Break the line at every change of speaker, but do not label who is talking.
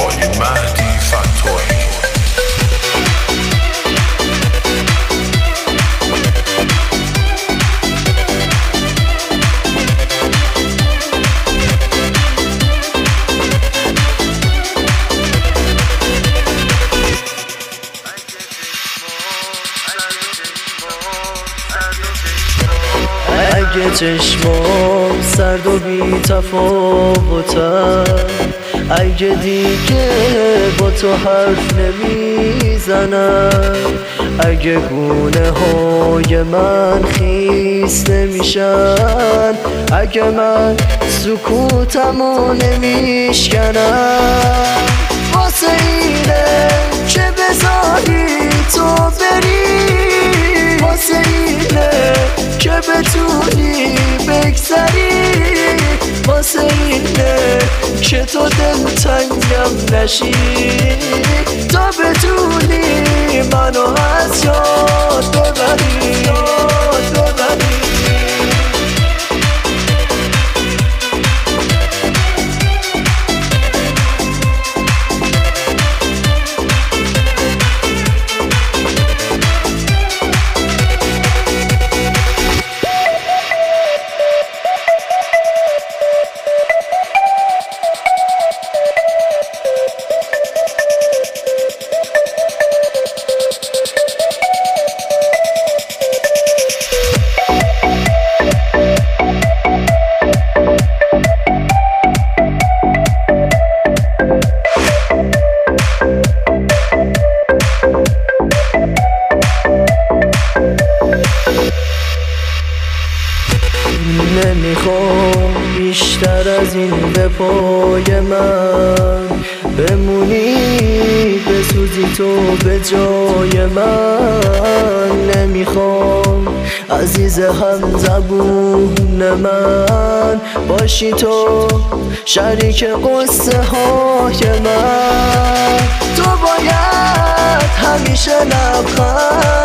آقای مهدی فتاحی.
اگه چشمام سرد و بی تفاوتن، اگه دیگه با تو حرف نمیزنم، اگه گونه های من خیس نمیشن، اگه من سکوتمو نمیشکنم، واسه اینه که بذاری تو بری، واسه اینه که بتونی بگذری، واسه اینه که تو دلتنگم نشی، تا بتونی منو از یاد ببری، یاد ببری. نمیخوام بیشتر از این به پای من بمونی، بسوزی تو به جای من. نمیخوام عزیز هم زبون من باشی تو، شریک قصه های من. تو باید همیشه لبخند